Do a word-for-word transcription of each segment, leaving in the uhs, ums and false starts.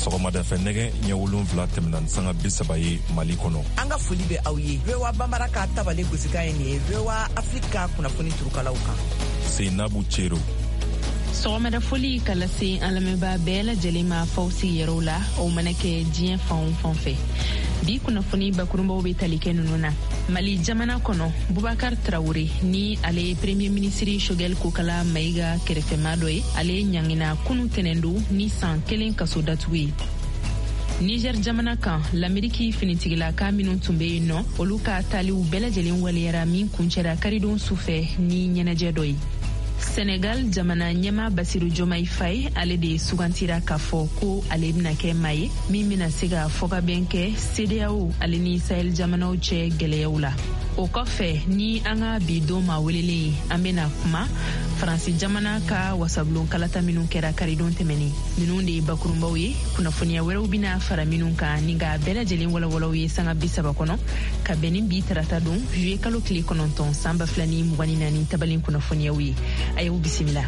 sɔgɔmada fɛ nɛgɛ ɲɛ wolonfila tɛmɛna ni sanga bi saba ye Mali kɔnɔ. An ka foli bɛ aw ye. V O A Bambara ka tabale gosika ye nin ye. V O A Afrika kunnafoni turukalaw kan. Seinabu Cero. Sɔgɔmada foli ka lase an lamɛnbaa bɛɛ lajɛlen ma f'aw sigiyɔrɔw la aw mana kɛ diɲɛ fan o fan fɛ. Bi kunnafoni bakurunbaw bɛ tali kɛ ninnu na. Mali jamana kɔnɔ Bubakar Traore ni ale ye premier ministre Choguel Kokala Maïga kɛrɛfɛma dɔ ye, ale ɲangina kunu tɛnɛndu ni san kelen kaso datugu ye. Niger jamana kan l'Ameriki finitigilaka minnu tun bɛ yen nɔ olu ka taaliw bɛɛ lajɛlen waliyara min kuncɛra karidon sufɛ ni ɲɛnajɛ dɔ ye. Senegal jamana ɲɛma Basiru Jomai Faye ale de sugantira k'a fɔ ko ale bɛna kɛ maa ye min bɛna se ka fɔkabɛn kɛ C D A O ale ni Sahel jamanaw cɛ gɛlɛyaw la. O kɔfɛ ni an ka bi don ma welelen an bɛna kuma Faransi jamana ka wasabulon kalata minnu kɛra karidon tɛmɛnen. Ninnu de ye bakurunbaw ye. Kunnafoniya wɛrɛw bɛna fara minnu kan ni ka bɛɛ lajɛlen walawalaw ye sanga bi saba kɔnɔ ka bɛn ni bi tarata don juillet kalo tile kɔnɔntɔn san ba fila ni mugan ni naani tabalen kunnafoniyaw ye. A y'u bisimila.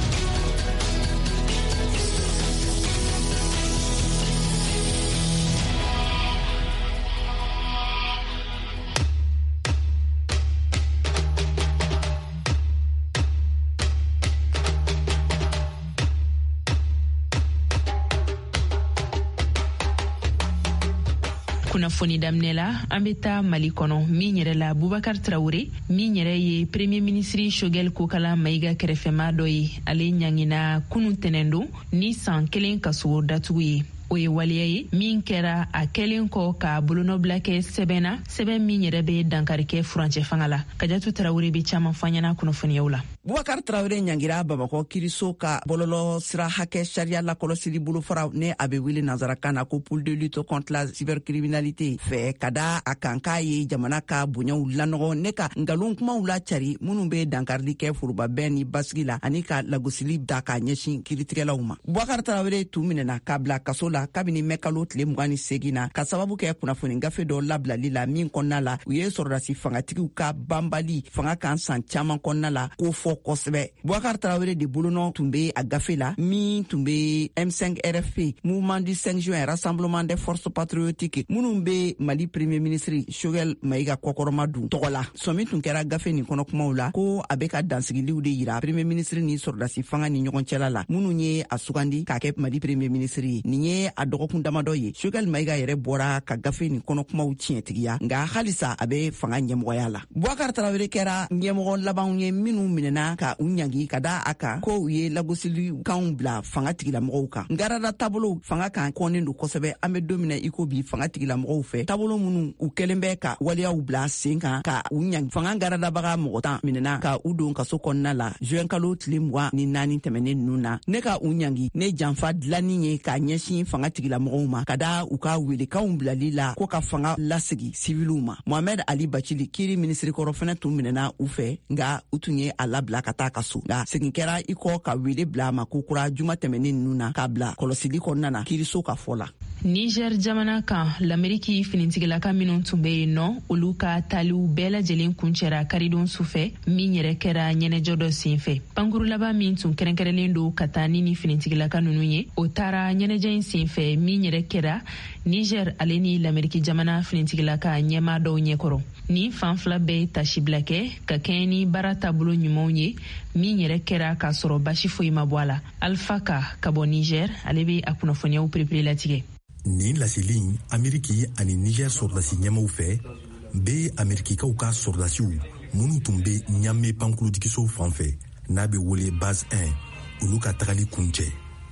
Kunnafoni daminɛ la an bɛ taa Mali kɔnɔ min yɛrɛ la Bubakar Traore min yɛrɛ ye premier ministre Choguel Kokala Maïga kɛrɛfɛma dɔ ye ale ɲangina kunun tɛnɛndo ni san kelen kaso datugu ye. O ye waliya ye min kɛra a kɛlen kɔ ka bolonɔbila kɛ sɛbɛnna sɛbɛn min yɛrɛ bɛ dankari kɛ furancɛ fanga la. Kajatu Traore bɛ caman fɔ an ɲɛna kunnafoniyaw la. Bubakar Traore ɲangira Bamakɔ kiriso ka bɔlɔlɔ sira hakɛ sariya lakɔlɔsili bolofara ne a bɛ wele nanzarakan na ko pôle de lutte contre la cybercriminalité fɛ ka da a kan k'a ye jamana ka bonyaw lanɔgɔ ne ka ngalon kumaw lacari minnu bɛ dankarili kɛ forobabɛn ni basigi la ani ka lagosili da k'a ɲɛsin kiritigɛlaw ma. Bubakar Traore tun minɛna k'a bila kaso la kabini mɛ kalo tile mugan ni segin na ka sababu kɛ kunnafoni gafe dɔ labilali la min kɔnɔna la u ye sɔrɔdasi fangatigiw ka banbali fanga kan san caman kɔnɔna la ko fɔ kosɛbɛ. Bubakar Traore de bolonɔ tun bɛ a gafe la min tun bɛ M cinq R F P Mouvement du cinq juin Rassemblement des forces patriotiques minnu bɛ Mali premier ministre Choguel Maïga kɔkɔrɔma dun tɔgɔ la. Sɔmi tun kɛra gafe nin kɔnɔ kumaw la ko a bɛ ka dansigiliw de yira premier ministre ni sɔrɔdasi fanga ni ɲɔgɔn cɛla la minnu ye a sugandi k'a kɛ Mali premier ministre ye. Nin ye a dɔgɔkun damadɔ ye. Choguel Maïga yɛrɛ bɔra ka gafe nin kɔnɔ kumaw tiɲɛtigiya nka halisa a bɛ fanga ɲɛmɔgɔya la. Bubakar Traore kɛra ɲɛmɔgɔ labanw ye minnu minɛna ka u ɲangi ka da a kan ko u ye lagosili kanw bila fanga tigilamɔgɔw kan. Ngarada taabolo fanga kan kɔnnen don kosɛbɛ. An bɛ don min na i ko bi fanga tigilamɔgɔw fɛ taabolo minnu u kɛlen bɛ ka waliyaw bila sen kan ka u ɲangi. Fanga ngaradabaga mɔgɔ tan minɛna ka u don kaso kɔnɔna la juin kalo tile mugan ni naani tɛmɛnen ninnu na. Ne ka u ɲangi ne janfa dilanni ye k'a ɲɛsin fanga tigilamɔgɔw ma ka da u ka welekanw bilali la ko ka fanga lasigi siviluw ma. Mohamed Ali Bachili kiri ministre kɔrɔ fɛnɛ tun minɛna u fɛ nka u tun ye a labila ka taa ka so. Nka segin kɛra i kɔ ka wele bila a ma ko kura juma tɛmɛnen ninnu na k'a bila kɔlɔsili kɔnɔna na kiriso ka fɔ la. Niger jamana kan l'Ameriki finitigilaka minnu tun bɛ yen nɔ olu ka taaliw bɛɛ lajɛlen kuncɛra karidon sufɛ min yɛrɛ kɛra ɲɛnɛjɔ dɔ senfɛ. Pankuru laban min tun kɛrɛnkɛrɛnlen don ka taa ni ni finitigilaka ninnu ye o taara ɲɛnɛjɛ in senfɛ min yɛrɛ kɛra Niger ale ni l'Ameriki jamana finitigilaka ɲɛma dɔw ɲɛkɔrɔ. Ni fan fila bɛɛ tasibila kɛ ka kɛɲɛ ni baara taabolo ɲumanw ye min yɛrɛ kɛra k'a sɔrɔ basi foyi ma bɔ a la. Alpha ka ka bɔ Niger ale bɛ a kunnafoniyaw perepere latigɛ. Nin laseli Ameriki ani Niger sɔrɔdasi ɲɛmaw fɛ bɛ Amerikikaw ka sɔrɔdasiw minnu tun bɛ ɲame pankuludigiso fan fɛ n'a bɛ wele base un olu ka tagali kuncɛ.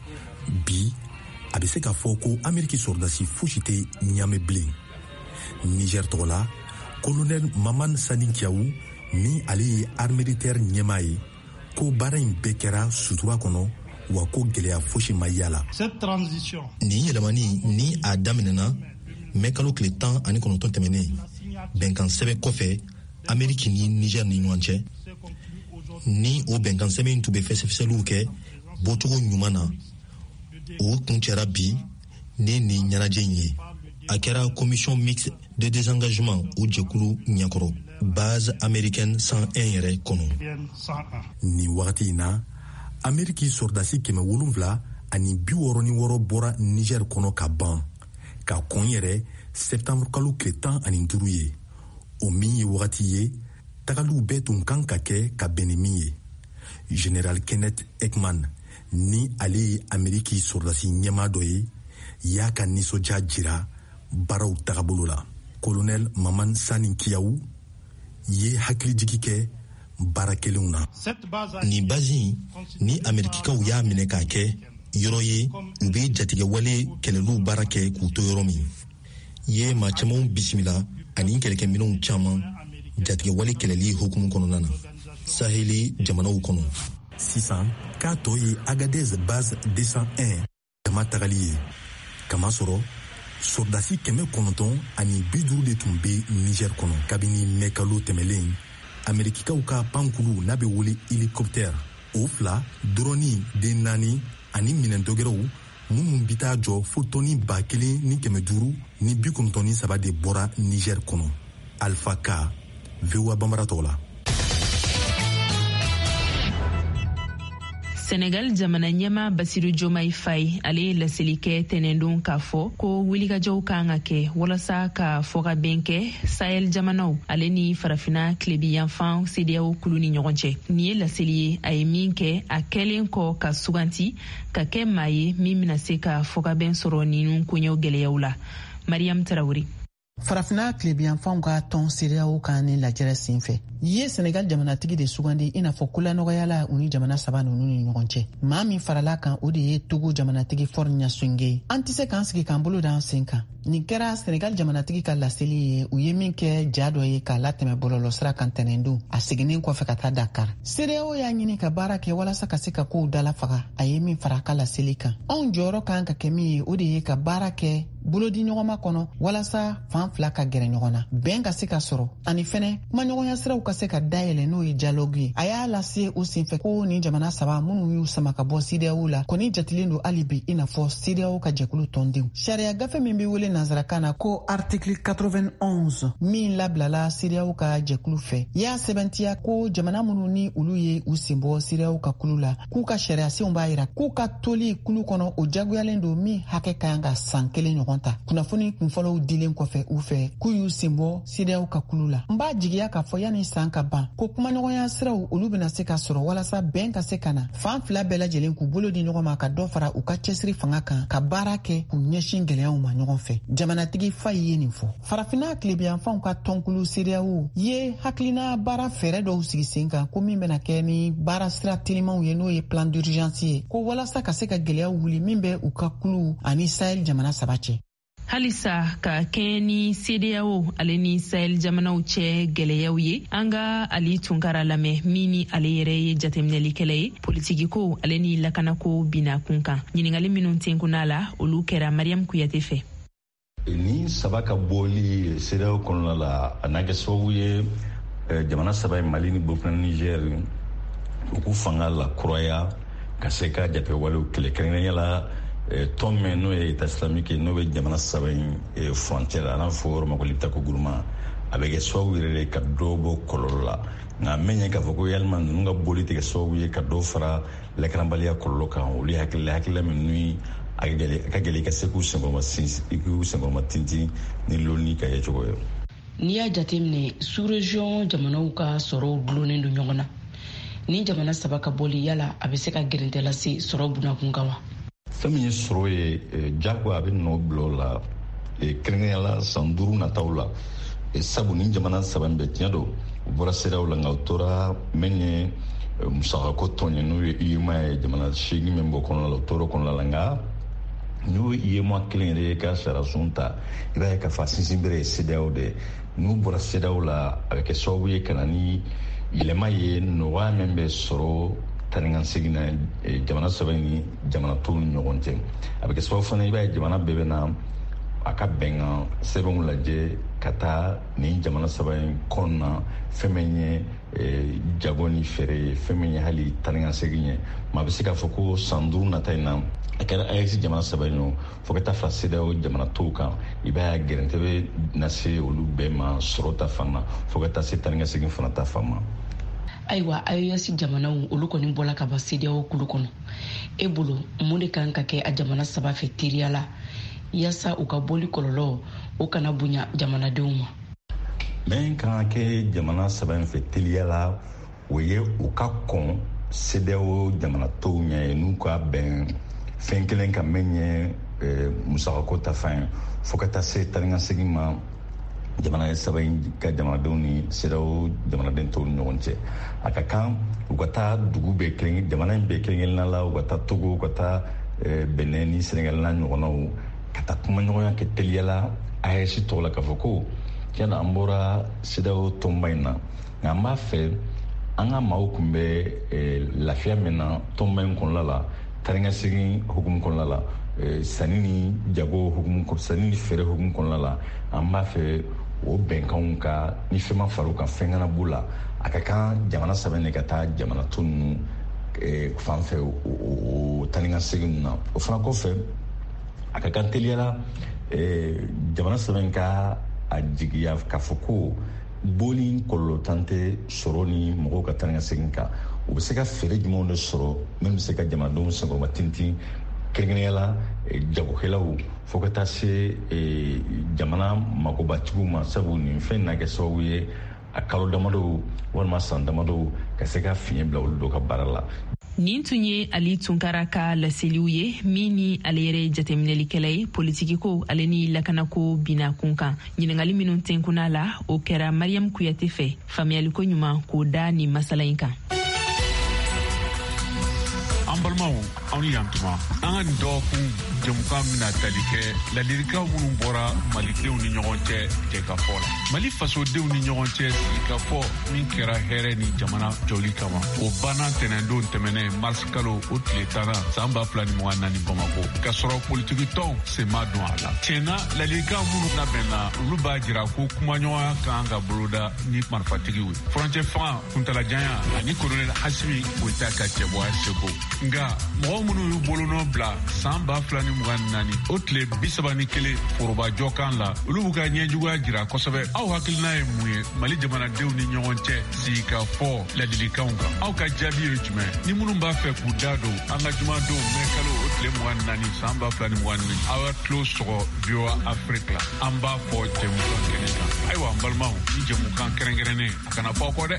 Bi a bɛ se ka fɔ ko Ameriki sɔrɔdasi fosi tɛ ɲame bilen. Niger tɔgɔ la colonel Maman Sani Kiawu ni ale ye armée militaire ɲɛmaa ye ko baara in bɛɛ kɛra sutura kɔnɔ wa ko gɛlɛya fosi ma yala. Nin yɛlɛmani ni a daminɛna mɛ kalo tile tan ani kɔnɔntɔn tɛmɛnen bɛnkan sɛbɛn kɔfɛ Ameriki ni Niger ni ɲɔgɔn cɛ ni o bɛnkan sɛbɛn tun bɛ fɛsɛfɛsɛliw kɛ bɔcogo ɲuman na o kun cɛra bi ni nin ɲɛnajɛ in ye. A kɛra commission mixte de désengagement o jɛkulu ɲɛkɔrɔ base américaine cent un yɛrɛ kɔnɔ. Nin wagati in na Ameriki sɔrɔdasi kɛmɛ wolonwula ani bi wɔɔrɔ ni wɔɔrɔ bɔra Niger kɔnɔ ka ban ka kɔn yɛrɛ septembre kalo tile tan ani duuru ye. O min ye wagati ye tagaliw bɛɛ tun kan ka kɛ ka bɛn ni min ye. General Kenneth Ekman ni ale ye Ameriki sɔrɔdasi ɲɛma dɔ ye y'a ka nisɔndiya jira baaraw tagabolo la. Colonel Maman Sani Kiyawu ye hakilijigi kɛ baara kelenw na. Ni bazi ni Amerikikaw y'a minɛ k'a kɛ yɔrɔ ye u bɛ jatigɛ wale kɛlɛliw baara kɛ k'u to yɔrɔ min. Ye maa camanw bisimila ani kɛlɛkɛminɛnw caman jatigɛ wale kɛlɛli hukumu kɔnɔna na Saheli jamanaw kɔnɔ. Sisan k'a tɔ ye Agadez base deux cent un dama tagali ye. Kamasɔrɔ sɔrɔdasi kɛmɛ kɔnɔntɔn ani bi duuru de tun bɛ Niger kɔnɔ kabini mɛ kalo tɛmɛlen. Amerikikaw ka pankulu n'a bɛ wele hélicoptère o fila droni den naani ani minɛntɔgɛrɛw minnu bi taa jɔ fo tɔni ba kelen ni kɛmɛ duuru ni bi kɔnɔntɔn ni saba de bɔra Niger kɔnɔ. Alpha K, V O A Bambara tɔgɔ la. Senegal jamana ɲɛma Basiru Diomaye Faye ale ye laseli kɛ tɛnɛndon k'a fɔ ko wulikajɔw kan ka kɛ walasa ka fɔ ka bɛn kɛ Sahel jamanaw ale ni farafina tilebi yanfan C D A O kulu ni ɲɔgɔn cɛ. Nin ye laseli ye a ye min kɛ a kɛlen kɔ ka suganti ka kɛ maa ye min bɛna se ka fɔ ka bɛn sɔrɔ ninnu koɲɛw gɛlɛyaw la. Mariam Tarawuri. Farafina tilebiyanfanw ka tɔn C D A O kan ni lajɛrɛ sen fɛ ye Senegal jamanatigi de sugandi i n'a fɔ kolanɔgɔyala u ni jamana saba ninnu ni ɲɔgɔn cɛ. Maa min farala kan o de ye Togo jamanatigi Faure Gnassingbé. An tɛ se k'an sigi k'an bolo d'an sen kan. Nin kɛra Senegal jamanatigi ka laseli ye u ye min kɛ ja dɔ ye k'a latɛmɛ bɔlɔlɔsira kan tɛnɛndon a seginnen kɔfɛ ka taa Dakar. C D A O y'a ɲini ka baara kɛ walasa ka se ka kow dalafaga a ye min fara a ka laseli kan. Anw jɔyɔrɔ kan ka kɛ min ye o de ye ka baara kɛ bolodi ɲɔgɔnma kɔnɔ walasa fan fila ka gɛrɛ ɲɔgɔn na bɛn ka se ka sɔrɔ ani fɛnɛ kumaɲɔgɔnya siraw ka se ka dayɛlɛ n'o ye dialogue ye. A y'a lase o senfɛ ko ni jamana saba minnu y'u sama ka bɔ C D A O la kɔni jatilen don hali bi i n'a fɔ C D A O ka jɛkulu tɔndenw. Sariya gafe min bɛ wele nanzarakan na ko article quatre-vingt-onze min labilala C D A O ka jɛkulu fɛ y'a sɛbɛntiya ko jamana minnu ni olu ye u sen bɔ C D A O ka kulu la k'u ka sariyasenw b'a yira k'u ka toli kulu kɔnɔ o jagoyalen don min hakɛ ka kan ka san kelen ɲɔgɔn ta. Kunnafoni kunfɔlɔw dilen kɔfɛ u fɛ k'u y'u sen bɔ C D A O ka kulu la. N b'a jigiya k'a fɔ yanni san ka ban ko kumaɲɔgɔnya siraw olu bɛna se ka sɔrɔ walasa bɛn ka se ka na fan fila bɛɛ lajɛlen k'u bolo di ɲɔgɔn ma ka dɔ fara u ka cɛsiri fanga kan ka baara kɛ k'u ɲɛsin gɛlɛyaw ma ɲɔgɔn fɛ. Jamanatigi Faye ye nin fɔ. Farafina tilebiyanfanw ka tɔnkulu C D A O ye hakilina baara fɛɛrɛ dɔw sigi sen kan ko min bɛna kɛ ni baara sira telimanw ye n'o ye plan d'urgence ye ko walasa ka se ka gɛlɛyaw wuli min bɛ u ka kulu ani Sahel jamana saba cɛ. Halisa ka kɛ ni C D A O ale ni Sahel jamanaw cɛ gɛlɛyaw ye an ka Ali Tunkara lamɛn min ni ale yɛrɛ ye jateminɛlikɛla ye politiki ko ale ni lakanako bina kun kan. Ɲininkali minnu tenkunna la olu kɛra Mariam Kuyate fɛ. Ni saba ka bɔli C D A O kɔnɔna la a n'a kɛ sababu ye jamana saba ye Mali ni Burkina Niger u k'u fanga la kuraya ka se ka jatewalew kɛlɛ kɛrɛnkɛrɛnnenya la tɔn min n'o ye État islamique n'o bɛ jamana saba in frontière a n'a fɔ yɔrɔ ma ko Liptako Gourma a bɛ kɛ sababu yɛrɛ de ka dɔ bɔ kɔlɔlɔ la nka mɛ ɲɛ k'a fɔ ko yalima ninnu ka boli tɛ kɛ sababu ye ka dɔ fara lakanabaliya kɔlɔlɔ kan olu hakilila hakilila min ni a ka gɛlɛn ka se k'u senkɔrɔma sinsin k'u senkɔrɔma tintin ni loni ka ye cogo ye. N'i y'a jateminɛ sous-région jamanaw ka sɔrɔw dulonnen don ɲɔgɔn na ni jamana saba ka bɔli yala a bɛ se ka gɛrɛntɛ lase sɔrɔ bunakun kan wa. Fɛn min ye sɔrɔ ye jago a bɛ nɔ bila o la kɛrɛnkɛrɛnnenya la san duuru nataw la sabu ni jamana saba in bɛɛ tiɲɛ don u bɔra C D A O la nka u tora min ye musakako tɔn ye n'o ye U E M A ye jamana seegin min bɔ kɔnɔna la u tora kɔnɔna la nka n'u ye U E M A kelen yɛrɛ ye ka sariyasun ta i b'a ye k'a fɔ a sinsin bere ye C D A O de n'u bɔra C D A O la a bɛ kɛ sababu ye ka na ni yɛlɛma ye nɔgɔya min bɛ sɔrɔ tanikan segin na jamana saba ni jamana tɔw ni ɲɔgɔn cɛ a bɛ kɛ sababu fana i b'a ye jamana bɛɛ bɛ na a ka bɛnkan sɛbɛnw lajɛ ka taa nin jamana saba in kɔnɔna fɛn min ye jago ni fɛɛrɛ ye fɛn min ye hali tanikan segin ye maa bɛ se k'a fɔ ko san duuru nata in na a kɛra A E S jamana saba in ye fo ka taa fara C D A O jamana tɔw kan i b'a ye gɛrɛntɛ bɛ na se olu bɛɛ ma sɔrɔ ta fan na fo ka taa se tanikan segin fana ta fan ma. ayiwa A E S jamanaw olu kɔni bɔla ka bɔ C D A O kulu kɔnɔ. E bolo mun de kan ka kɛ a jamana saba fɛ teriya la yasa u ka bɔli kɔlɔlɔ o kana bonya jamanadenw ma? Mɛn kan ka kɛ jamana saba in fɛ teriya la o ye u ka kɔn C D A O jamana tɔw ɲɛ n'u ka bɛn fɛn kelen ka mɛn ye musakako ta fan fo ka taa se taa ni ka segin ma jamana saba in ka jamanadenw ni C D A O jamanaden tɔw ni ɲɔgɔn cɛ. A ka kan u ka taa dugu bɛɛ kelen jamana in bɛɛ kelen-kelenna la u ka taa Togo u ka taa Benin ni Senegal n'a ɲɔgɔnnaw ka taa kumaɲɔgɔnya kɛ teliya la A E S tɔgɔ la k'a fɔ ko tiɲɛna an bɔra C D A O tɔnba in na nka an b'a fɛ an ka maaw tun bɛ lafiya min na tɔnba in kɔnɔna la taa ni ka segin hukumu kɔnɔna la sanni ni jago hukumu sanni ni feere hukumu kɔnɔna la an b'a fɛ o bɛnkanw ka ni fɛn ma far'u kan fɛn kana b'u la a ka kan jamana saba in de ka taa jamana tɔ ninnu fan fɛ o taa ni ka segin na o fana kɔfɛ a ka kan teliya la jamana saba in ka a jigiya k'a fɔ ko bon ni kɔlɔlɔ tan tɛ sɔrɔ ni mɔgɔw ka taa ni ka segin kan u bɛ se ka feere jumɛnw de sɔrɔ min bɛ se ka jamanadenw sankɔrɔma tintin kɛrɛnkɛrɛnnenya la jagokɛlaw fo ka taa se jamana magobatigiw ma sabu nin fɛn na kɛ sababu ye a kalo damadɔ walima san damadɔ ka se ka fiɲɛ bila olu dɔ ka baara la. Nin tun ye Ali Tunkara ka laseliw ye min ni ale yɛrɛ jateminɛlikɛla ye politiki ko ale ni lakanako bina kun kan. Ɲiningali minnu tɛnkuna la o kɛra Mariam Kuyate fɛ faamuyaliko ɲuman k'o da ni masala in kan. An balimaw aw ni yantuma an ka nin dɔgɔkun jamukan bɛna tali kɛ ladilikan minnu bɔra malidenw ni ɲɔgɔn cɛ jɛkafɔ la. Mali fasodenw ni ɲɔgɔn cɛ sigikafɔ min kɛra hɛrɛ ni jamana jɔli kama o banna tɛnɛndon tɛmɛnɛ mars kalo o tile tanna san ba fila ni mugan naani Bamako ka sɔrɔ politiki tɔnw sen ma don a la. Tiɲɛna ladilikan minnu labɛnna olu b'a jira ko kumaɲɔgɔnya kan ka boloda ni marifatigiw ye. Furancɛ fanga kuntalajanya ani kolonɛli Hasimi Goyita ka cɛbɔya seko. Nga mɔgɔ minnu y'u bolonɔ bila san ba fila ni mugan naani o tile bi saba ni kelen forobajɔ kan la olu b'u ka ɲɛjuguya jira kosɛbɛ. Aw hakilina ye mun ye Mali jamanadenw ni ɲɔgɔn cɛ sigikafɔ ladilikanw kan? Aw ka jaabi ye jumɛn? Ni minnu b'a fɛ k'u da don an ka jumadenw mɛ kalo o tile mugan naani san ba fila ni mugan naani aw ka tulo sɔgɔ V O A Afrique la an b'a fɔ jɛmukan kɛnɛ kan. Ayiwa an balimaw ni jɛmukan kɛrɛnkɛrɛnnen a kana fɔ kɔ dɛ.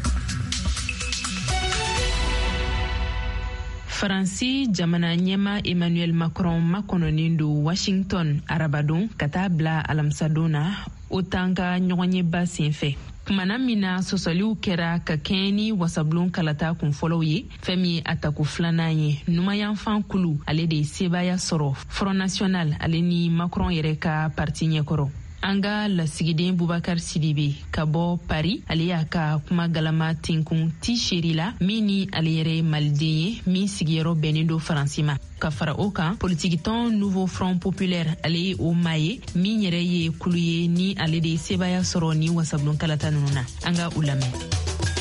Faransi jamana ɲɛma Emmanuel Macron makɔnɔnin don Washington arabadon ka taa bila alamisadon na o tan ka ɲɔgɔnyeba senfɛ. Kumana min na sɔsɔliw kɛra ka kɛɲɛ ni wasabulon kalata kunfɔlɔw ye fɛn min ye atako filanan ye numayanfan kulu ale de ye sebaya sɔrɔ Front National ale ni Macron yɛrɛ ka parti ɲɛkɔrɔ. An ka lasigiden Bubakar Sidibe ka bɔ Paris ale y'a ka kuma galama tenkun Tisheri la min ni ale yɛrɛ maliden ye min sigiyɔrɔ bɛnnen don Faransi ma. Ka fara o kan politikitɔn Nouveau Front Populaire ale ye o maa ye min yɛrɛ ye kulu ye ni ale de ye sebaya sɔrɔ ni wasabulon kalata ninnu na. An ka u lamɛn.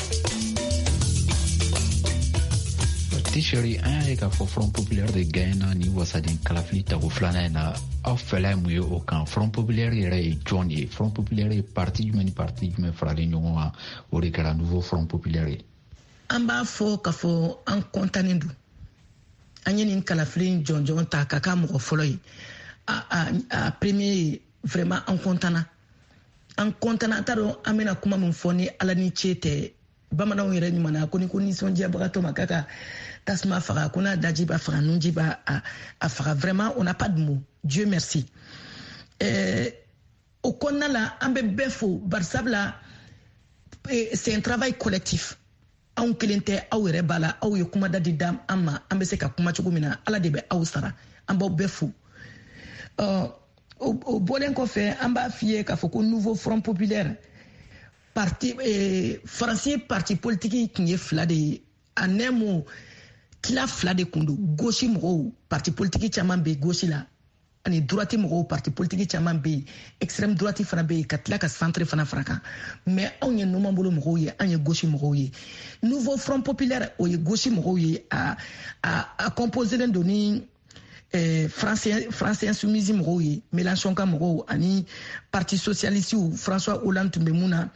Tisheri an y'a ye k'a fɔ Front Populaire de gagnena ni wasaden kalafili tago filanan in na aw fɛla ye mun ye o kan? Front Populaire yɛrɛ ye jɔn ye? Front Populaire ye parti jumɛn ni parti jumɛn faralen ɲɔgɔn kan o de kɛra Nouveau Front Populaire ye? An b'a fɔ k'a fɔ an kɔntannen don an ye nin kalafili jɔnjɔn ta ka k'a mɔgɔ fɔlɔ ye. A, a, a premier ye vraiment an kɔntanna an kɔntanna an t'a dɔn an bɛna kuma min fɔ ni ala ni ce tɛ. Bamananw yɛrɛ ɲuman ko ni ko nisɔndiyabagatɔ ma k'a ka tasuma faga ko n'a daji b'a faga nunji b'a a faga. Vraiment on n'a pas de mot. Dieu merci. Eh, o kɔnɔna la an bɛ bɛɛ fo barisabula c'est un travail collectif. Anw kelen tɛ aw yɛrɛ b'a la aw ye kumada di da an ma an bɛ se ka kuma cogo min na ala de bɛ aw sara an b'aw bɛɛ fo. Uh, o bɔlen kɔfɛ an b'a f'i ye k'a fɔ ko Nouveau Front Populaire parti eh, Faransi parti politique tun ye fila de ye en un mot tila fila de kun don. Gauche mɔgɔw parti politique caman bɛ gauche la ani droite mɔgɔw parti politique caman bɛ yen extrême droite fana bɛ yen ka tila ka centre fana fara kan mais anw ye numan bolo mɔgɔw ye an ye gauche mɔgɔw ye. Nouveau Front Populaire o ye gauche mɔgɔw ye a a a composé len don ni eh, français français insoumise mɔgɔw ye Mélenchon ka mɔgɔw ani parti socialiste François Hollande tun bɛ mun na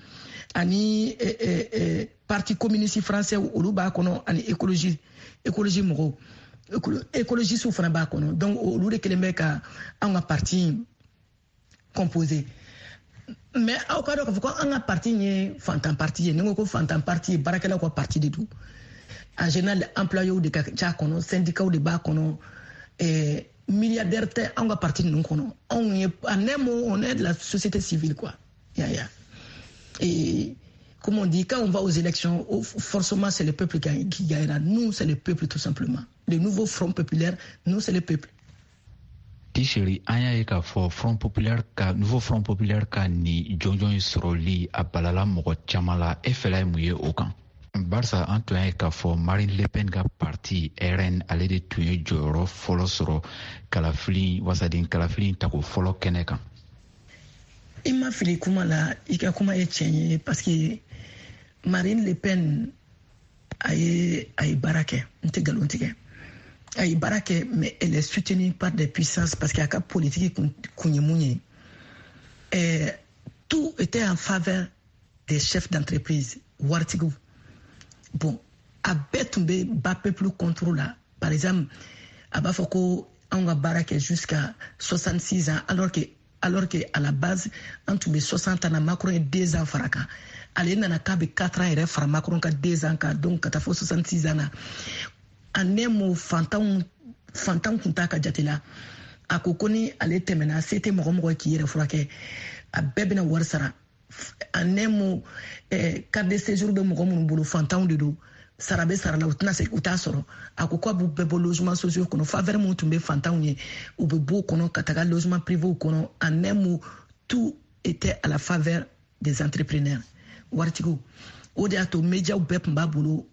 ani eh, eh, eh, parti communiste français olu b'a kɔnɔ ani écologie écologie mɔgɔw écologie su fana b'a kɔnɔ donc olu de kelen bɛ ka an ka parti composé mais aw ka dɔn k'a fɔ ko an ka parti ye fantan parti ye ni ko ko fantan parti ye baarakɛlaw ka parti de don en général employés de ka ca kɔnɔ syndicats de b'a kɔnɔ eh, milliardaire tɛ an ka parti ninnu kɔnɔ anw ye en un mot on est de la société civile quoi ya ya et comme on dit quand on va aux élections forcément c'est le peuple qui, qui gagnera nous c'est le peuple tout simplement le nouveau front populaire nous c'est le peuple. Tishiri an y'a ye k'a fɔ front populaire ka nouveau front populaire ka ni jɔnjɔn sɔrɔli a balala mɔgɔ caman la e fɛla ye mun ye o kan barisa an tun y'a ye k'a fɔ Marine Le Pen ka parti R N ale de tun ye jɔyɔrɔ fɔlɔ sɔrɔ kalafili wasaden kalafili tako fɔlɔ kɛnɛ kan. I ma fili kuma la i ka kuma ye tiɲɛ ye parce que Marine Le Pen a ye a ye baara kɛ n tɛ nkalon tigɛ a ye baara kɛ mais elle est soutenue par des puissances parce que a ka politique kun ye mun ye eh, tout était en faveur des chefs d'entreprise waritigiw bon a bɛɛ tun bɛ ba peuple contrôle la par exemple a b'a fɔ ko anw ka baara kɛ jusqu'à soixante-six ans alors que alors que à la base an tun bɛ soixante ans na Macron ye deux ans fara kan ale nana k'a bɛ quatre ans yɛrɛ fara Macron ka deux ans kan donc ka taa fɔ soixante-six ans na en un mot fantanw fantanw tun t'a ka jate la a ko ko ni ale tɛmɛna se tɛ mɔgɔ mɔgɔ k'i yɛrɛ furakɛ a bɛɛ bɛna wari sara en un mot eh, carte de séjour bɛ mɔgɔ minnu bolo fantanw de don sara bɛ sara la u tɛna se u t'a sɔrɔ a ko k'a b'u bɛɛ bɔ logement sociaux kɔnɔ faveur minnu tun bɛ fantanw ye u bɛ bɔ o kɔnɔ ka taga logement privé kɔnɔ en un mot tout était à la faveur des entrepreneurs waritigiw o de y'a to médiaw bɛɛ tun b'a bolo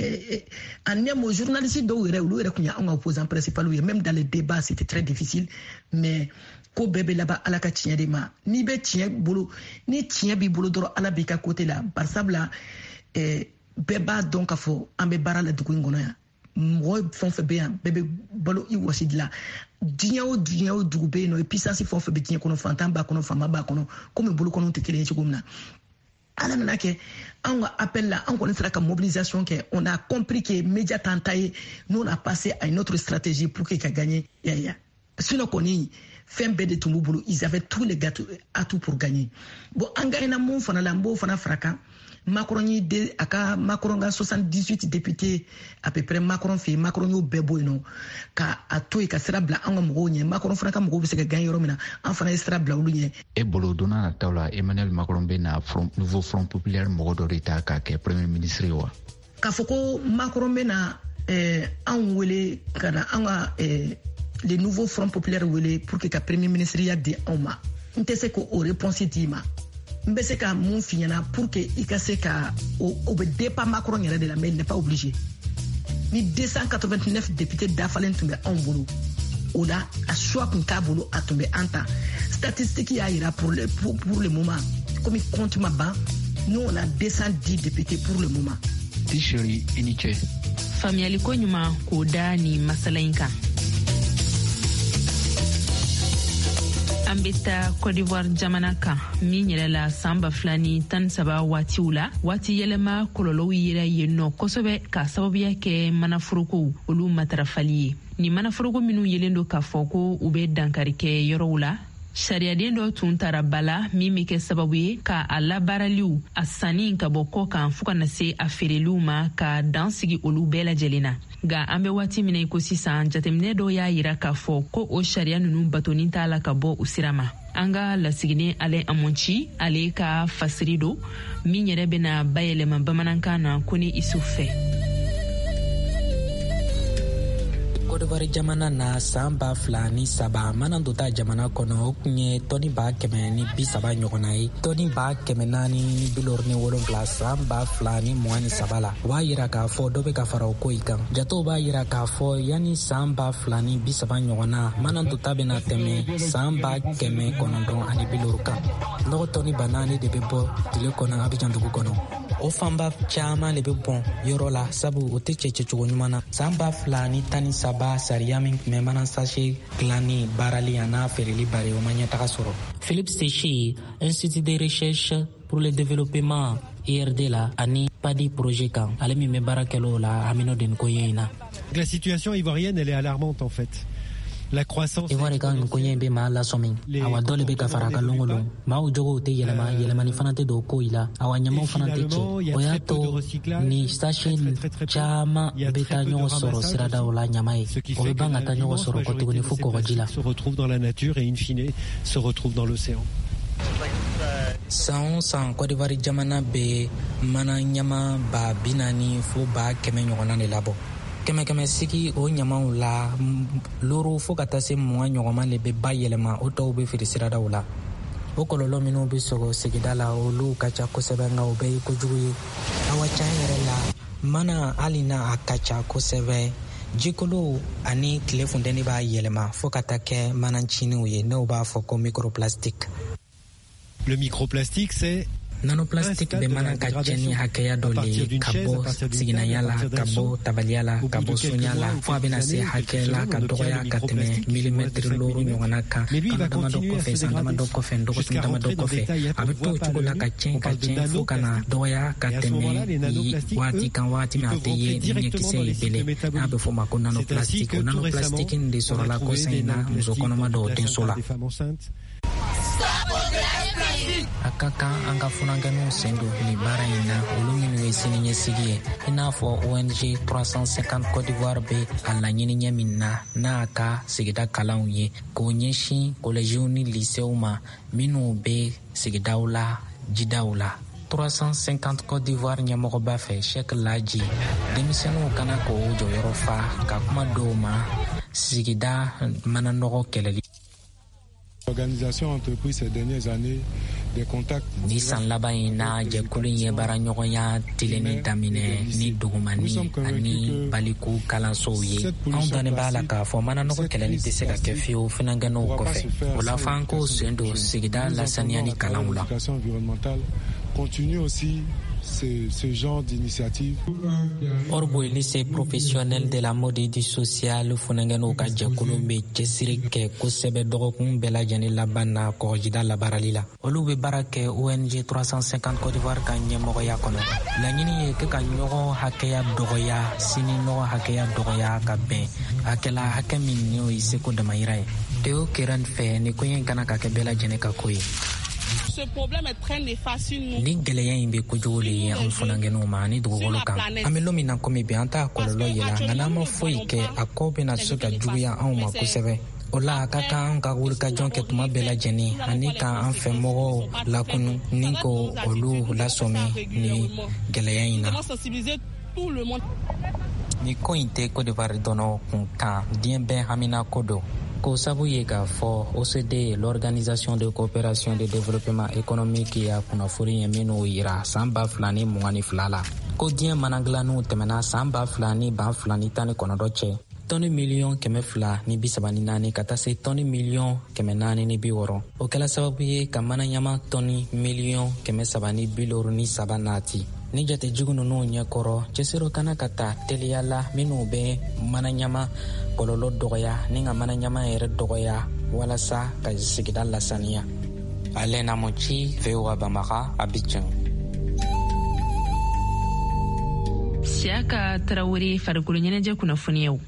en un mot journaliste dɔw yɛrɛ olu yɛrɛ tun ye anw ka opposants principaux ye même dans les débats c'était très difficile mais ko bɛɛ bɛ laban ala ka tiɲɛ de ma n'i bɛ tiɲɛ bolo ni tiɲɛ b'i bolo dɔrɔn ala b'i ka côté la barisabula eh, bɛɛ b'a dɔn k'a fɔ an bɛ baara la dugu in kɔnɔ yan mɔgɔ fɛn o fɛn bɛ yan bɛɛ bɛ balo i wɔsi de la diɲɛ o diɲɛ o dugu bɛ yen nɔ puissance fɛn o fɛn bɛ diɲɛ kɔnɔ fantan b'a kɔnɔ faama b'a kɔnɔ komi bolokɔnɔw tɛ kelen ye cogo min na ala nana kɛ anw ka appel la an kɔni sera ka mobilisation kɛ on a compris que média t'an ta ye nous on a passé à une autre stratégie pour que ka gagner ya ya sinon kɔni fɛn bɛɛ de tun b'u bolo ils avaient tous les atouts pour gagner bon an gagnera mun fana la n b'o fana fara kan Macron yi de a ka Macron ka soixante-dix-huit députés à peu près Macron fɛ Macron y'o bɛɛ bɔ yen nɔ ka a to yen ka sira bila an ka mɔgɔw ɲɛ Macron fana ka mɔgɔw bɛ se ka gagner yɔrɔ min na an fana ye sira bila olu ɲɛ. E bolo don n'a nataw la Emmanuel Macron bɛ na front nouveau front populaire mɔgɔ dɔ de ta k'a kɛ premier ministre ye wa. K'a fɔ ko Macron bɛ na eh, anw wele ka na an ka eh, le nouveau front populaire wele pour que ka premier ministre ya di anw ma n tɛ se k'o réponse d'i ma. n bɛ se ka mun f'i ɲɛna pour que i ka se ka o bɛ dépend Macron yɛrɛ de la mais il n'est pas obligé ni deux cent quatre-vingt-neuf députés dafalen tun bɛ anw bolo o la a choix tun t'a bolo a tun bɛ an ta statistique y'a yira pour le pour, pour le moment comme compte ma ban nous on a deux cent dix députés pour le moment. Tishiri i ni ce. Faamuyali ko ɲuman k'o da ni masala in kan. An bɛ taa Côte d'Ivoire jamana kan min yɛrɛ la san ba fila ni tan ni saba waatiw la waati yɛlɛma kɔlɔlɔw yera yen nɔ kosɛbɛ ka sababuya kɛ manaforokow olu matarafali ye ni manaforoko minnu yelen don k'a fɔ ko u bɛ dankari kɛ yɔrɔw la sariyaden dɔ tun tara bala min bɛ kɛ sababu ye ka a labaaraliw a sanni ka bɔ kɔ kan fo ka na se a feereliw ma ka dan sigi olu bɛɛ lajɛlen na nga an bɛ waati min na ko sisan jateminɛ dɔw y'a yira k'a fɔ ko o sariya ninnu batoni t'a la ka bɔ u sira ma an ka lasiginen ale amonci ale ka fasiri don min yɛrɛ bɛna bayɛlɛma bamanankan na ko ni isu fɛ. Côte d'Ivoire jamana na san ba fila ni saba mana dɔ ta jamana kɔnɔ o kun ye tɔni ba kɛmɛ ni bi saba ɲɔgɔnna ye tɔni ba kɛmɛ naani ni bi wɔɔrɔ ni wolonwula san ba fila ni mugan ni saba la o b'a yira k'a fɔ dɔ bɛ ka fara o ko in kan jatew b'a yira k'a fɔ yanni san ba fila ni bi saba ɲɔgɔnna mana dɔ ta bɛna tɛmɛ san ba kɛmɛ kɔnɔntɔn ani bi wɔɔrɔ kan nɔgɔ tɔni ba naani de bɛ bɔ tile kɔnɔ Abidjan dugu kɔnɔ o fanba caman de bɛ bɔn yɔrɔ la sabu o tɛ cɛ cɛcogo ɲuman na san ba fila ni tan ni saba sariya min tun bɛ mana sase dilanni baarali a n'a feereli bari o ma ɲɛtaga sɔrɔ Philippe Séché, Institut de recherche pour le développement I R D la ani padi projet kan ale mi me barakelo la amino den koyena. La situation ivoirienne elle est alarmante en fait. La croissance Ivoire kan koyen be ma la somin awa dole be ka faraka longolo ma o jogo te yelema yelema ni fanate do koila awa nyamo fanate che oyato ni station chama beta nyo soro sirada ola nyamai o be banga ta nyo soro ko tuguni fuko wajila se retrouve dans la nature et in fine se retrouve dans l'océan. San san Côte d'Ivoire jamana be mana nyama ba binani fo ba keme nyogona ne labo keme keme siki o nyama la loro fo kata se mo nyogoma le be ba yelema o to be firisira da wala o kololo minu be sogo sigidala o lu kacha ko sebenga o be ko juyi awacha yerela mana alina akacha ko sebe jikolo ani telephone deni ba yelema fo kata ke mananchini uye ne o ba fo ko microplastique. Le microplastique, c'est nanoplastic be mana ka jeni hakaya dole kabo sigina yala kabo tabaliala kabo sunyala fo abina se hakela ka doya ka teme millimetre loro nyongana ka kama do ko fe sanda do ko fe ndo ko sanda do ko fe abito chugola ka chen ka chen fo kana doya ka teme wati kan wati ma te ye nye kise bele abe fo makona nanoplastic nanoplastic ndi soro la ko sina mzo kono ma do ten sola akaka anga funangano sendo ni baraina oluminu esini nyesigie inafo O N G trois cent cinquante Côte d'Ivoire be ala nyini nyamina na aka sigida kalaunye ko nyeshi kolejuni liseuma minu be sigidaula jidaula trois cent cinquante Côte d'Ivoire nyamogo bafe Cheikh Laji demisenu kana ko jo yorofa ka kuma doma sigida mananogo keleli. L'organisation a entrepris ces dernières années des contacts. Nisan labaina je kulinye baranyoya tileni damine ni dugumani ani baliku kalansoye on dane bala ka fo manano keleni tiseka kefio finangano kofe ola fanko sendo sigida la saniani kalanula continue aussi Ce, ce genre d'initiative. Orbo lycée professionnel de la mode et du social funangano ka jakulumbe chesirike kusebe dogokun bela jani labana ko jida la baralila olube barake O N G trois cent cinquante Côte d'Ivoire ka nyemo ya kono la nyini ke ka nyogo hakeya dogoya sini no hakeya dogoya ka be akela hakemi nyo iseko de mairai teo kiran fe ni koyen kana ka ke bela jani ka koyi. Ce problème est très néfaste nous. Ni geleya imbe kujuli on funangeno mani dugolo kan amelo mina komi be anta kololo yela ngana mo foike akobe na suka juya an ma kusebe ola akaka an ka wulka jonke tuma bela jeni anika an fe mogo la kunu ninko olu la somi ni geleya ina ni ko inte ko de var dono kun kan dien ben hamina kodo ko sabu ye ka fo O C D l'organisation de coopération de développement économique ya kuna furi yemino ira samba flani mungani flala ko dien mananglanu temena samba flani ba flani tane kono doche toni million keme fla ni bisabani nani kata se toni million keme nani ni biworo o kala sababu ye ka mananyama toni million keme sabani biloru ni sabanati ni jate jugunu no nyakoro cesero kana kata teliala minu be mananyama kololo dogoya ninga mananyama ere dogoya wala sa ka sigida la sania alena mochi vewa bamaka abidjan. Siaka Traoré farikulu nyeneje kuna funi yau.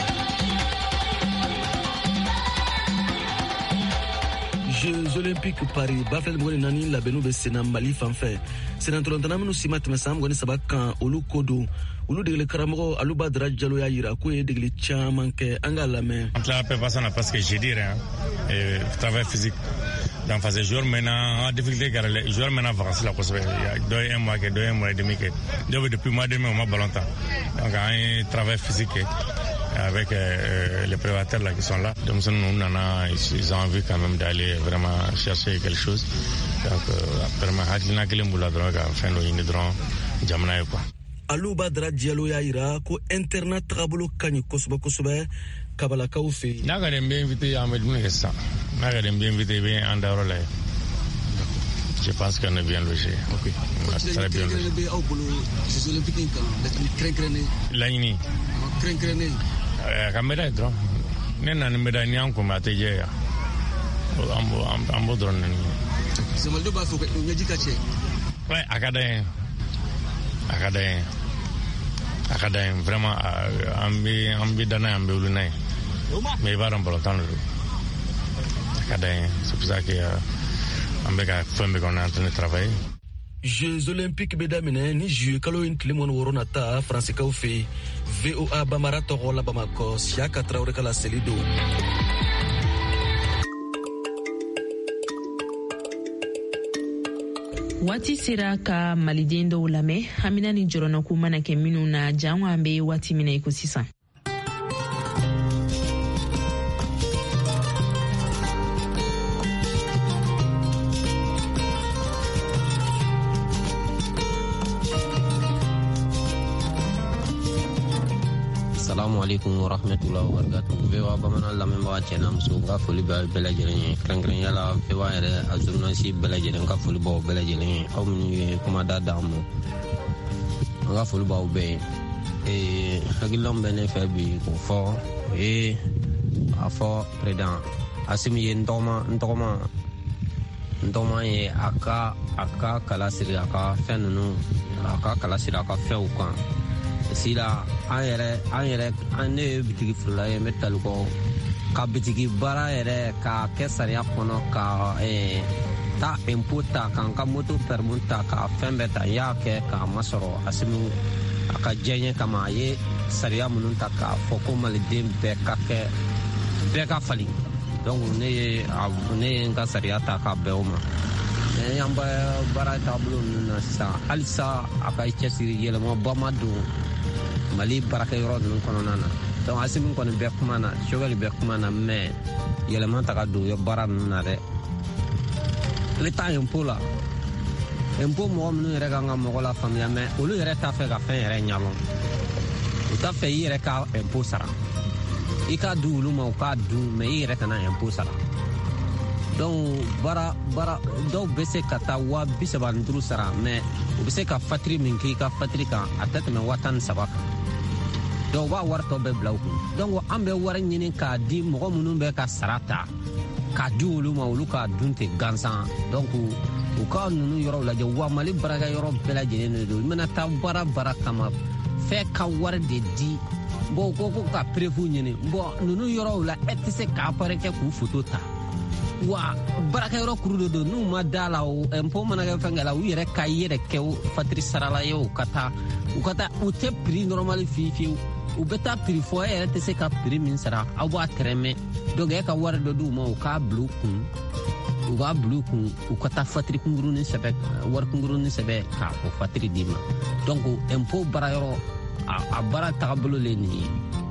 Jeux olympiques Paris bafel ngoni nani la benu be sena Mali fanfɛ senantolantana minnu si ma tɛmɛ san mugani saba kan olu ko don olu degeli karamɔgɔ Aluba Dara Jalo y'a yira k'o ye degeli caman kɛ an ka lamɛn. On t'a pas ça parce que je dirais hein travail physique dans phase jour maintenant en difficulté car les joueurs maintenant vacances la kosɛbɛ dɔ ye un mois kɛ dɔ ye un mois et demi kɛ dɔ bɛ depuis mois de mai on ma ballon temps donc an ye travail physique kɛ avec euh, les prédateurs là qui sont là. Donc nous, nana, ils ont envie quand même d'aller vraiment chercher quelque chose. Donc vraiment hakilina kelen bula dɔrɔn ka fɛn dɔ ɲini dɔrɔn jamana ye quoi. Aluba Dara Jalo y'a yira ko internet tagabolo ka ɲi kosɛbɛ kosɛbɛ kabalakaw fɛ yen. N'a ka den bɛ invité an bɛ dumuni kɛ sisan n'a ka den bɛ invité bɛ an da yɔrɔ la yen. Je pense qu'on est bien logé. Ok. Très bien logé. Laɲini. Ka médaille dɔrɔn ne nana médaille ni an kun bɛ a tɛ jɛ yan an b'o dɔrɔn de ɲini. Malidenw b'a fɔ ko ɲɛji ka cɛ. Oui, a ka d'an ye a ka d'an ye a ka d'an ye vraiment an bɛ an bɛ da n'a ye an bɛ wuli n'a ye mais i b'a dɔn balontan de don a ka d'an ye c'est pour ça que an bɛ ka fɛn bɛɛ kɛ on est en train de travailler. Jeux olympiques bɛ daminɛ ni juillet kalo in tile mɔni wɔɔrɔ nata faransikaw fɛ V O A Bamara tɔgɔ la Bamakɔ Siaka Traoré ka laseli don. Waati sera ka maliden dɔw lamɛn Hamina ni jɔrɔnɔku mana kɛ minnu na jango an bɛ waati min na i ko sisan. Assalamu alaikum wa rahmatullahi wa barakatuh. Vewa bamana lamɛnbaga cɛ n'a muso ka foli bɛ bɛɛ lajɛlen ye. Kɛrɛnkɛrɛnnenya la Vewa yɛrɛ a journaliste bɛɛ lajɛlen ka foli b'aw bɛɛ lajɛlen ye. Aw minnu ye kumada d'an ma an ka foli b'aw bɛɛ ye. Ee hakililaw bɛ ne fɛ bi k'o fɔ o ye a fɔ président Asimi ye n tɔgɔma n tɔgɔma n tɔgɔma ye a ka a ka kala siri a ka fɛn ninnu a ka kala siri a ka fɛnw kan. Sila an yɛrɛ an yɛrɛ an ne ye bitigi furula ye n bɛ talikɔ ka bitigi baara yɛrɛ ka kɛ sariya kɔnɔ ka eh, ta impôt ta ka n ka moto permis ta ka fɛn bɛɛ ta n y'a kɛ k'a masɔrɔ Asimi a ka diɲɛ kama a ye sariya minnu ta k'a fɔ ko maliden bɛɛ ka kɛ bɛɛ ka fali donc ne ye ne ye n ka sariya ta k'a bɛn o ma. An bɛ baara taabolo ninnu na sisan halisa a ka cɛsiri yɛlɛmaba ma don Mali baarakɛyɔrɔ ninnu kɔnɔna na. Donc Asimi kɔni bɛɛ kuma na Choguel bɛɛ kuma na mais yɛlɛma ta ka don ye baara ninnu na dɛ. I bɛ taa impôt la impôt mɔgɔ minnu yɛrɛ kan ka mɔgɔ la faamuya mais olu yɛrɛ t'a fɛ ka fɛn yɛrɛ ɲalɔn u t'a fɛ i yɛrɛ ka impôt sara i ka di olu ma u k'a dun mais i yɛrɛ kana impôt sara. Donc bara bara dɔw bɛ se ka taa wa bi saba ni duuru sara mais u bɛ se ka fatiri min k'i ka fatiri kan a tɛ tɛmɛ wa tan ni saba kan. Donc u b'a wari tɔ bɛɛ bila u kun. Donc an bɛ wari ɲini k'a di mɔgɔ minnu bɛ ka sara ta k'a di olu ma olu k'a dun ten gansan. Donc u ka ninnu yɔrɔw lajɛ wa Mali baarakɛyɔrɔ bɛɛ lajɛlen de don i mana taa baara baara kama fɛn ka wari de di bon ko ko ka preuve ɲini bon ninnu yɔrɔw la e tɛ se k'a appareil kɛ k'u photo ta. Wa baarakɛyɔrɔ kuru de don n'u ma da la o impôt mana kɛ fɛn kɛ la u yɛrɛ ka yɛrɛ kɛ fatiri sarala ye u ka taa u ka taa u tɛ prix normal fiye fiyewu u bɛ taa prix fɔ e yɛrɛ tɛ se ka prix min sara aw b'a tɛrɛmɛ donc e ka wari dɔ d'u ma u k'a bila u kun u b'a bila u kun u ka taa fatiri kunkurunin sɛbɛn wari kunkurunin sɛbɛn k'a o fatiri d'i ma donc impôt baarayɔrɔ a baara tagabolo le nin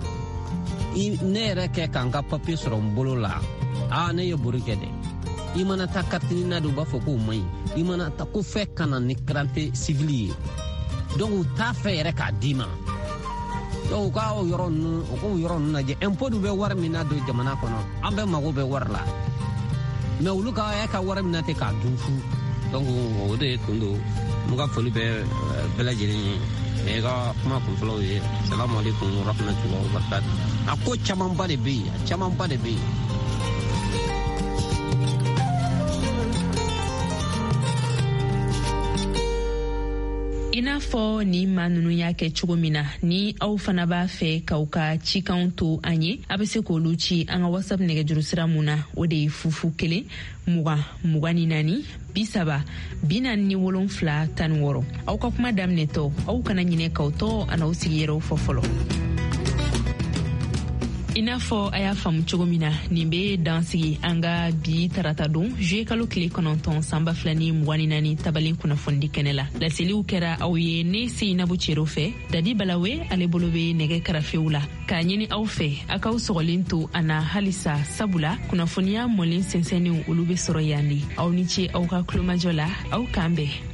ye ne yɛrɛ kɛ k'an ka papier sɔrɔ n bolo la ah ne ye bori kɛ dɛ i mana taa kartini na de u b'a fɔ k'o man ɲi i mana taa ko fɛn kana ni carte civile ye donc u t'a fɛ yɛrɛ k'a d'i ma donc u ka o yɔrɔ ninnu u k'o yɔrɔ ninnu lajɛ impôt dun bɛ wari min na don jamana kɔnɔ an bɛɛ mago bɛ wari la mais olu ka e ka wari min na tɛ k'a dun fu donc o de ye tun don n ka foli bɛ bɛɛ lajɛlen ye e ka kuma kunfɔlɔw ye salamu alaikum wa rahmatullahi wa barakatuh a ko camanba de bɛ yen a camanba de bɛ yen. I n'a fɔ ni maa ninnu y'a kɛ cogo min na ni aw fana b'a fɛ k'aw ka cikanw to an ye a bɛ se k'olu ci an ka whatsapp nɛgɛjuru sira mun na o de ye fufu kelen mugan mugan ni naani bi saba bi naani ni wolonfila tan ni wɔɔrɔ aw ka kuma daminɛtɔ aw kana ɲinɛ k'aw tɔ a n'aw sigiyɔrɔw fɔ fɔlɔ. I n'a fɔ a y'a faamu cogo min na nin bɛ dansigi an ka bi tarata don juillet kalo tile kɔnɔntɔn san ba fila ni mugan ni naani tabalen kunnafoni kɛnɛ la laseliw kɛra aw ye ne Seinabu Cero fɛ Dadi Balawe ale bolo bɛ nɛgɛ karafew la k'a ɲini aw fɛ a k'aw sɔgɔlen to a na halisa sabula kunnafoniya mɔlen sɛnsɛnniw olu bɛ sɔrɔ yan de aw ni ce aw ka kulomajɔ la aw k'an bɛn.